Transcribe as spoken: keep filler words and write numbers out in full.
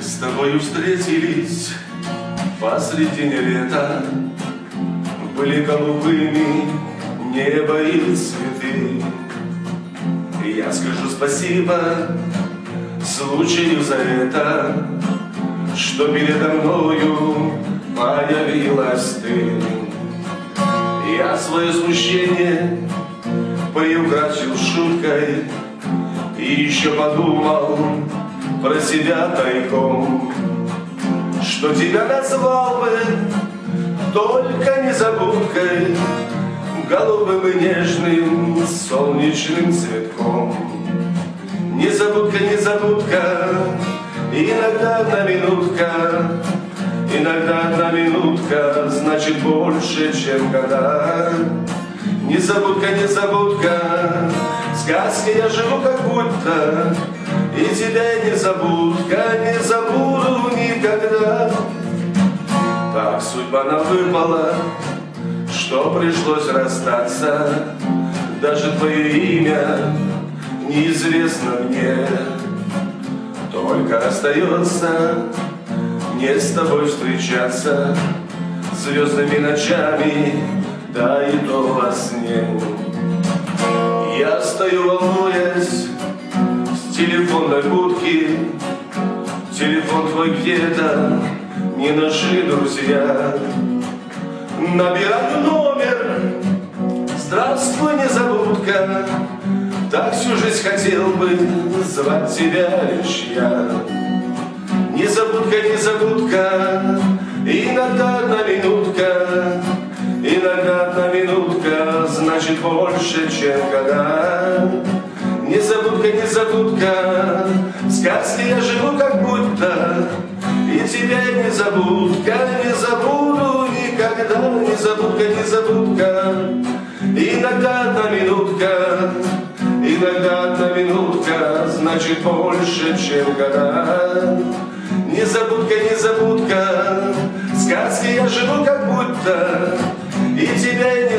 с тобою встретились посредине лета, были голубыми небо и цветы. И я скажу спасибо случаю за это, что передо мною появилась ты. Я свое смущение приукрасил шуткой и еще подумал про себя тайком, что тебя назвал бы только незабудкой, голубым и нежным солнечным цветком. Незабудка, незабудка, иногда одна минутка, иногда одна минутка значит больше, чем года. Незабудка, незабудка, в сказке я живу как будто, и тебя я незабудка не забуду никогда. Так судьба нам выпала, что пришлось расстаться, даже твое имя неизвестно мне. Только остается мне с тобой встречаться звездными ночами, да и то во сне. Я стою, волнуясь, с телефонной будки, телефон твой где-то не нашли друзья. Набираю номер, здравствуй, незабудка, так всю жизнь хотел бы звать тебя лишь я. Незабудка, незабудка, иногда одна минутка, иногда одна минутка значит больше, чем года. Незабудка, незабудка, в сказке я живу как будто, и тебя я незабудка не забуду никогда. Незабудка, незабудка, иногда одна минутка, иногда одна минутка значит больше, чем года. Незабудка, незабудка, в сказке я живу как будто, и тебя я не